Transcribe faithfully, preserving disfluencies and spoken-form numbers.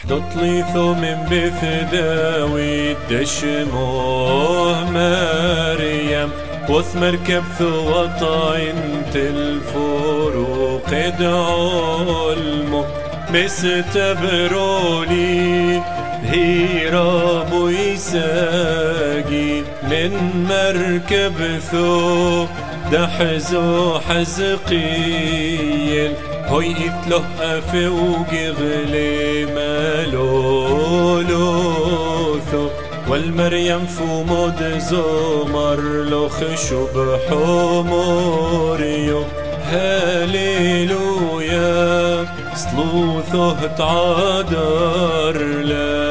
تطليثو من بثداوي دشموه مريم وثمر كبث وطعين الفروق دعلمو مستبرولي هيراب ويساقي من مركب ثو دحزو حزقيل هوي اتله افوق غلي مالولوثو والمريم فو مود زمر لو خشب حموريو هاليلويا صلوثه تعادر لا